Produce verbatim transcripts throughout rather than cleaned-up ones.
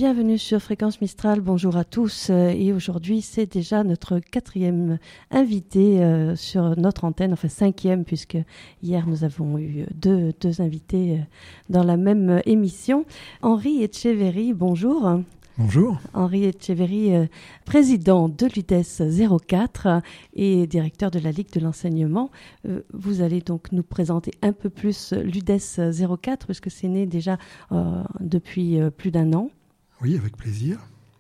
Bienvenue sur Fréquence Mistral, bonjour à tous. Et aujourd'hui, c'est déjà notre quatrième invité euh, sur notre antenne, enfin cinquième, puisque hier nous avons eu deux, deux invités dans la même émission. Henri Etcheverry, bonjour. Bonjour. Henri Etcheverry, euh, président de l'U D E S zéro quatre et directeur de la Ligue de l'enseignement. Euh, vous allez donc nous présenter un peu plus l'U D E S zéro quatre, puisque c'est né déjà euh, depuis euh, plus d'un an. Oui, avec plaisir.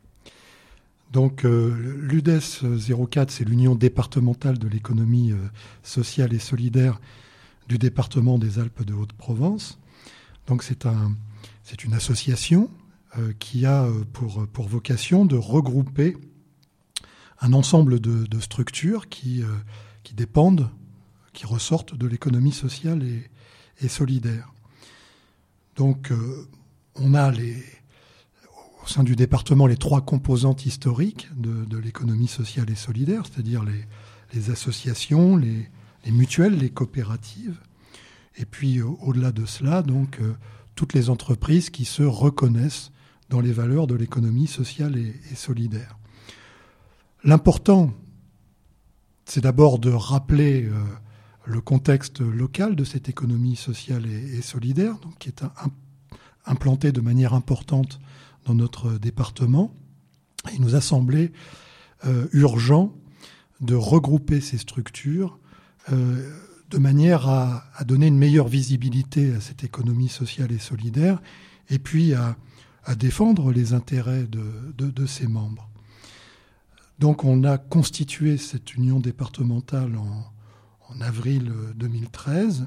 Donc euh, l'U D E S zéro quatre, c'est l'Union départementale de l'économie euh, sociale et solidaire du département des Alpes de Haute-Provence. Donc c'est, un, c'est une association Euh, qui a euh, pour, pour vocation de regrouper un ensemble de, de structures qui, euh, qui dépendent, qui ressortent de l'économie sociale et, et solidaire. Donc euh, on a les, au sein du département les trois composantes historiques de, de l'économie sociale et solidaire, c'est-à-dire les, les associations, les, les mutuelles, les coopératives, et puis euh, au-delà de cela, donc euh, toutes les entreprises qui se reconnaissent dans les valeurs de l'économie sociale et, et solidaire. L'important, c'est d'abord de rappeler euh, le contexte local de cette économie sociale et, et solidaire, donc, qui est un, un, implantée de manière importante dans notre département. Il nous a semblé euh, urgent de regrouper ces structures euh, de manière à, à donner une meilleure visibilité à cette économie sociale et solidaire, et puis à à défendre les intérêts de, de, de ses membres. Donc on a constitué cette union départementale en, en avril deux mille treize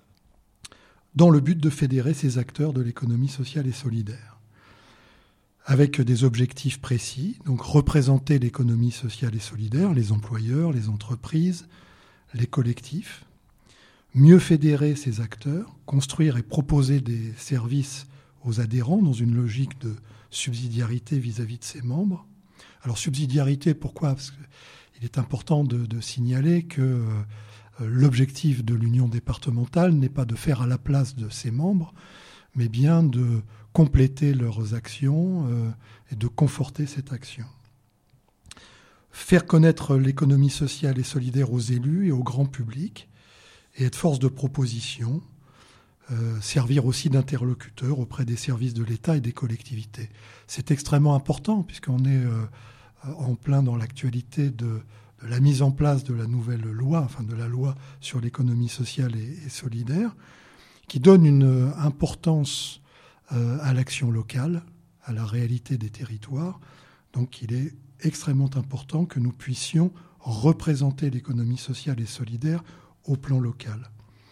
dans le but de fédérer ces acteurs de l'économie sociale et solidaire, avec des objectifs précis, donc représenter l'économie sociale et solidaire, les employeurs, les entreprises, les collectifs, mieux fédérer ces acteurs, construire et proposer des services aux adhérents dans une logique de subsidiarité vis-à-vis de ses membres. Alors subsidiarité, pourquoi ? Parce qu'il est important de, de signaler que euh, l'objectif de l'union départementale n'est pas de faire à la place de ses membres, mais bien de compléter leurs actions euh, et de conforter cette action. Faire connaître l'économie sociale et solidaire aux élus et au grand public et être force de proposition. Euh, servir aussi d'interlocuteur auprès des services de l'État et des collectivités. C'est extrêmement important puisqu'on est euh, en plein dans l'actualité de, de la mise en place de la nouvelle loi, enfin de la loi sur l'économie sociale et, et solidaire, qui donne une importance euh, à l'action locale, à la réalité des territoires. Donc il est extrêmement important que nous puissions représenter l'économie sociale et solidaire au plan local.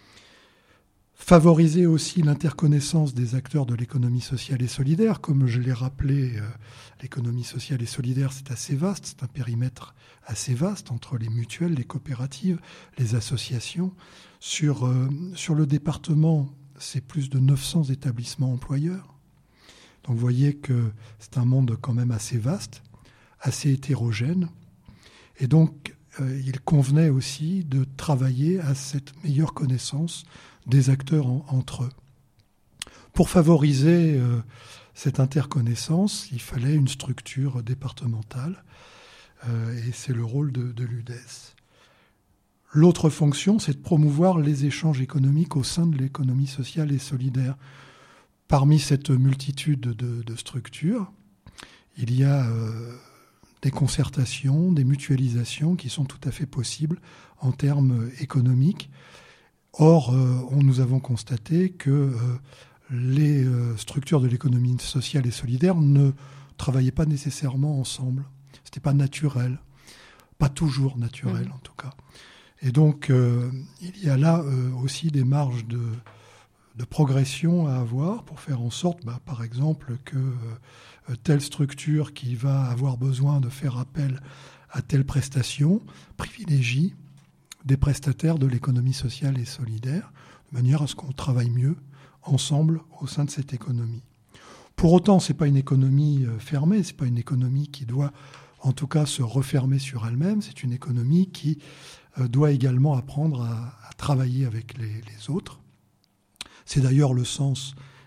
Favoriser aussi l'interconnaissance des acteurs de l'économie sociale et solidaire. Comme je l'ai rappelé, euh, l'économie sociale et solidaire, c'est assez vaste, c'est un périmètre assez vaste entre les mutuelles, les coopératives, les associations. Sur, euh, sur le département, c'est plus de neuf cents établissements employeurs. Donc vous voyez que c'est un monde quand même assez vaste, assez hétérogène. Et donc, euh, il convenait aussi de travailler à cette meilleure connaissance des acteurs en, entre eux. Pour favoriser euh, cette interconnaissance, il fallait une structure départementale euh, et c'est le rôle de, de l'U D E S. L'autre fonction, c'est de promouvoir les échanges économiques au sein de l'économie sociale et solidaire. Parmi cette multitude de, de structures, il y a euh, des concertations, des mutualisations qui sont tout à fait possibles en termes économiques. Or, euh, on, nous avons constaté que euh, les euh, structures de l'économie sociale et solidaire ne travaillaient pas nécessairement ensemble. Ce n'était pas naturel, pas toujours naturel mmh. en tout cas. Et donc, euh, il y a là euh, aussi des marges de, de progression à avoir pour faire en sorte, bah, par exemple, que euh, telle structure qui va avoir besoin de faire appel à telle prestation privilégie des prestataires de l'économie sociale et solidaire, de manière à ce qu'on travaille mieux ensemble au sein de cette économie. Pour autant, ce n'est pas une économie fermée, ce n'est pas une économie qui doit en tout cas se refermer sur elle-même, c'est une économie qui euh, doit également apprendre à, à travailler avec les, les autres. C'est d'ailleurs le sens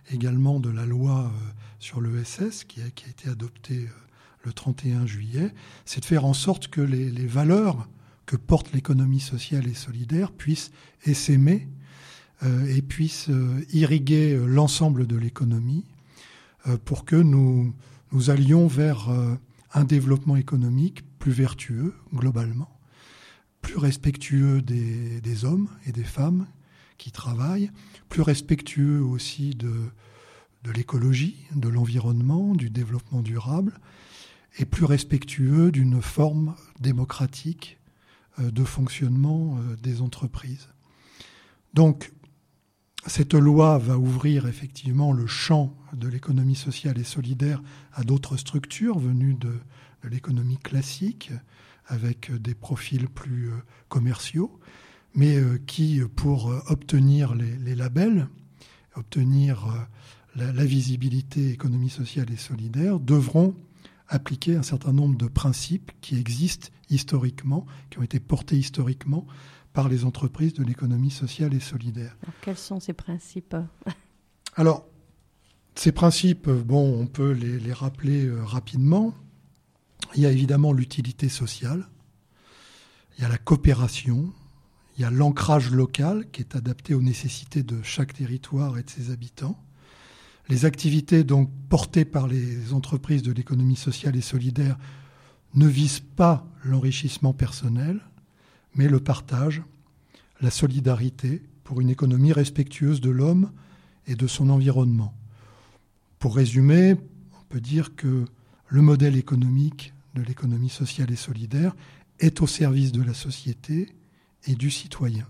également de la loi euh, sur l'E S S qui a, qui a été adoptée euh, le trente et un juillet, c'est de faire en sorte que les, les valeurs que porte l'économie sociale et solidaire puissent essaimer euh, et puissent euh, irriguer l'ensemble de l'économie euh, pour que nous, nous allions vers euh, un développement économique plus vertueux globalement, plus respectueux des, des hommes et des femmes qui travaillent, plus respectueux aussi de, de l'écologie, de l'environnement, du développement durable, et plus respectueux d'une forme démocratique euh, de fonctionnement euh, des entreprises. Donc, cette loi va ouvrir effectivement le champ de l'économie sociale et solidaire à d'autres structures venues de, de l'économie classique, avec des profils plus euh, commerciaux, mais euh, qui, pour euh, obtenir les, les labels, obtenir euh, la, la visibilité économie sociale et solidaire, devront appliquer un certain nombre de principes qui existent historiquement, qui ont été portés historiquement par les entreprises de l'économie sociale et solidaire. Alors, quels sont ces principes ? Alors, ces principes, bon, on peut les, les rappeler euh, rapidement. Il y a évidemment l'utilité sociale, il y a la coopération, il y a l'ancrage local qui est adapté aux nécessités de chaque territoire et de ses habitants. Les activités donc portées par les entreprises de l'économie sociale et solidaire ne visent pas l'enrichissement personnel, mais le partage, la solidarité pour une économie respectueuse de l'homme et de son environnement. Pour résumer, on peut dire que le modèle économique de l'économie sociale et solidaire est au service de la société et du citoyen.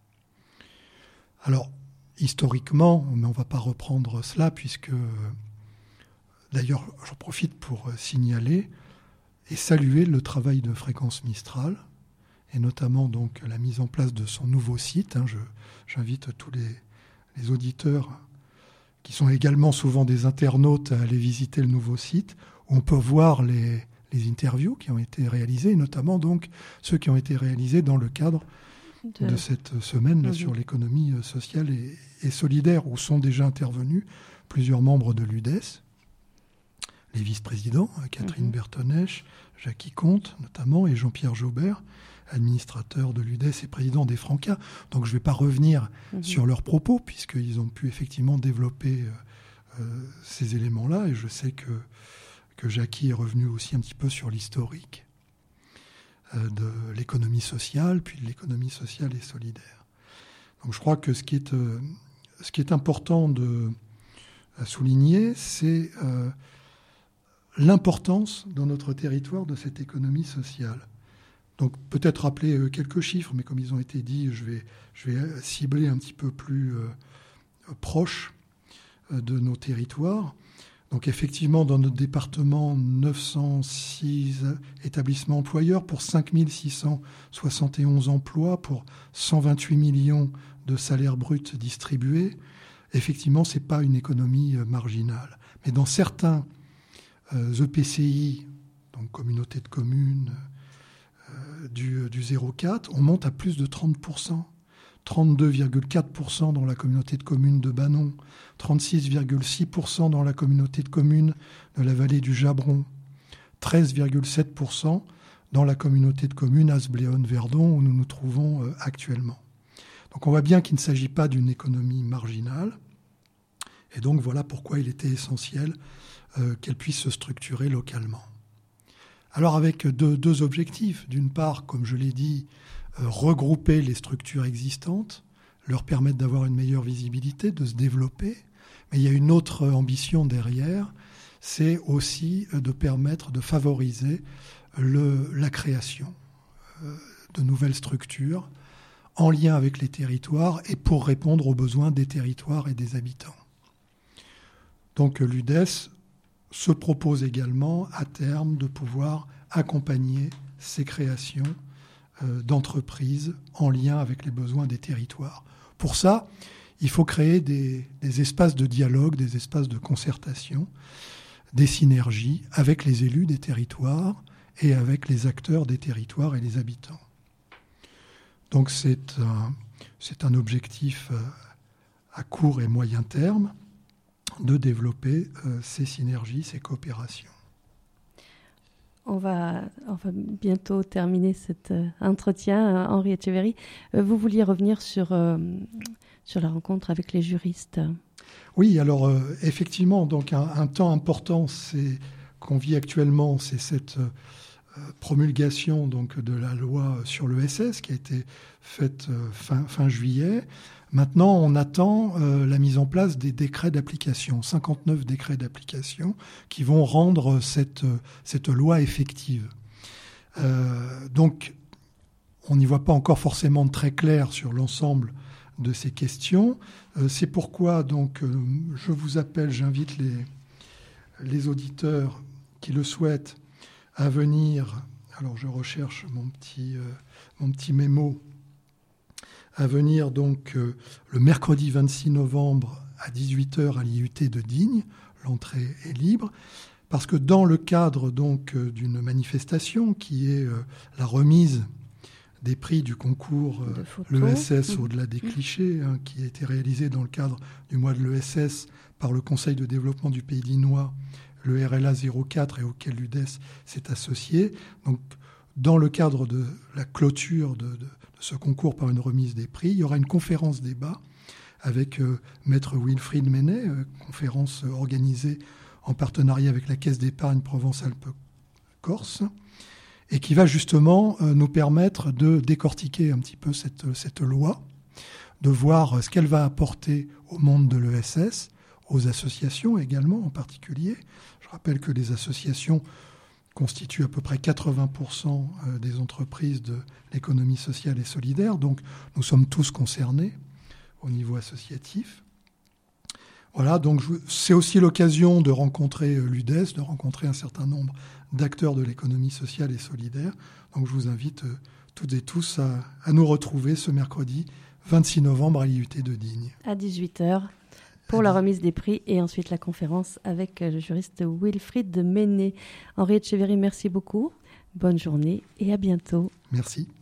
Alors, historiquement, mais on ne va pas reprendre cela puisque, d'ailleurs, j'en profite pour signaler et saluer le travail de Fréquence Mistral, et notamment donc la mise en place de son nouveau site. Hein, je, j'invite tous les, les auditeurs qui sont également souvent des internautes à aller visiter le nouveau site, où on peut voir les, les interviews qui ont été réalisées, notamment donc ceux qui ont été réalisés dans le cadre de, de cette semaine mmh. sur l'économie sociale et, et solidaire, où sont déjà intervenus plusieurs membres de l'U D E S, les vice-présidents, Catherine mmh. Bertonèche, Jackie Comte notamment, et Jean-Pierre Jaubert, administrateur de l'U D E S et président des Francas. Donc je ne vais pas revenir mmh. sur leurs propos, puisqu'ils ont pu effectivement développer euh, ces éléments-là, et je sais que, que Jackie est revenu aussi un petit peu sur l'historique euh, de l'économie sociale, puis de l'économie sociale et solidaire. Donc je crois que ce qui est, euh, ce qui est important de, à souligner, c'est euh, l'importance dans notre territoire de cette économie sociale. Donc peut-être rappeler quelques chiffres, mais comme ils ont été dits, je vais, je vais cibler un petit peu plus euh, proche euh, de nos territoires. Donc effectivement, dans notre département, neuf cent six établissements employeurs pour cinq mille six cent soixante et onze emplois, pour cent vingt-huit millions de salaires bruts distribués. Effectivement, ce n'est pas une économie euh, marginale. Mais dans certains euh, E P C I, donc communautés de communes, Du, du zéro virgule quatre, on monte à plus de trente pour cent. trente-deux virgule quatre pour cent dans la communauté de communes de Banon, trente-six virgule six pour cent dans la communauté de communes de la vallée du Jabron, treize virgule sept pour cent dans la communauté de communes Asbléon-Verdon où nous nous trouvons euh, actuellement. Donc on voit bien qu'il ne s'agit pas d'une économie marginale, et donc voilà pourquoi il était essentiel euh, qu'elle puisse se structurer localement. Alors avec deux, deux objectifs. D'une part, comme je l'ai dit, euh, regrouper les structures existantes, leur permettre d'avoir une meilleure visibilité, de se développer. Mais il y a une autre ambition derrière, c'est aussi de permettre de favoriser le, la création euh, de nouvelles structures en lien avec les territoires et pour répondre aux besoins des territoires et des habitants. Donc l'U D E S se propose également à terme de pouvoir accompagner ces créations euh, d'entreprises en lien avec les besoins des territoires. Pour ça, il faut créer des, des espaces de dialogue, des espaces de concertation, des synergies avec les élus des territoires et avec les acteurs des territoires et les habitants. Donc c'est un, c'est un objectif à court et moyen terme. de développer euh, ces synergies, ces coopérations. On va, on va bientôt terminer cet euh, entretien. Henri Etcheverry, euh, vous vouliez revenir sur, euh, sur la rencontre avec les juristes. Oui, alors euh, effectivement, donc un, un temps important c'est, qu'on vit actuellement, c'est cette euh, promulgation donc, de la loi sur l'E S S qui a été faite euh, fin, fin juillet. Maintenant, on attend euh, la mise en place des décrets d'application, cinquante-neuf décrets d'application qui vont rendre cette, cette loi effective. Euh, donc, on n'y voit pas encore forcément très clair sur l'ensemble de ces questions. Euh, c'est pourquoi donc, euh, je vous appelle, j'invite les, les auditeurs qui le souhaitent à venir. Alors, je recherche mon petit, euh, mon petit mémo. À venir donc euh, le mercredi vingt-six novembre à dix-huit heures à l'I U T de Digne. L'entrée est libre. Parce que dans le cadre donc euh, d'une manifestation qui est euh, la remise des prix du concours euh, l'E S S mmh. au-delà des clichés, hein, qui a été réalisé dans le cadre du mois de l'E S S par le Conseil de développement du Pays d'Innois, le R L A zéro quatre et auquel l'U D E S s'est associé. Donc, dans le cadre de la clôture de, de ce concours par une remise des prix, il y aura une conférence débat avec euh, Maître Wilfried Menet, euh, conférence organisée en partenariat avec la Caisse d'épargne Provence-Alpes-Corse, et qui va justement euh, nous permettre de décortiquer un petit peu cette, cette loi, de voir ce qu'elle va apporter au monde de l'E S S, aux associations également en particulier. Je rappelle que les associations constitue à peu près quatre-vingts pour cent des entreprises de l'économie sociale et solidaire. Donc, nous sommes tous concernés au niveau associatif. Voilà, donc je, c'est aussi l'occasion de rencontrer l'U D E S, de rencontrer un certain nombre d'acteurs de l'économie sociale et solidaire. Donc, je vous invite euh, toutes et tous à, à nous retrouver ce mercredi vingt-six novembre à l'I U T de Digne. À dix-huit heures. Pour la remise des prix et ensuite la conférence avec le juriste Wilfried Menet. Henri Etcheverry, merci beaucoup. Bonne journée et à bientôt. Merci.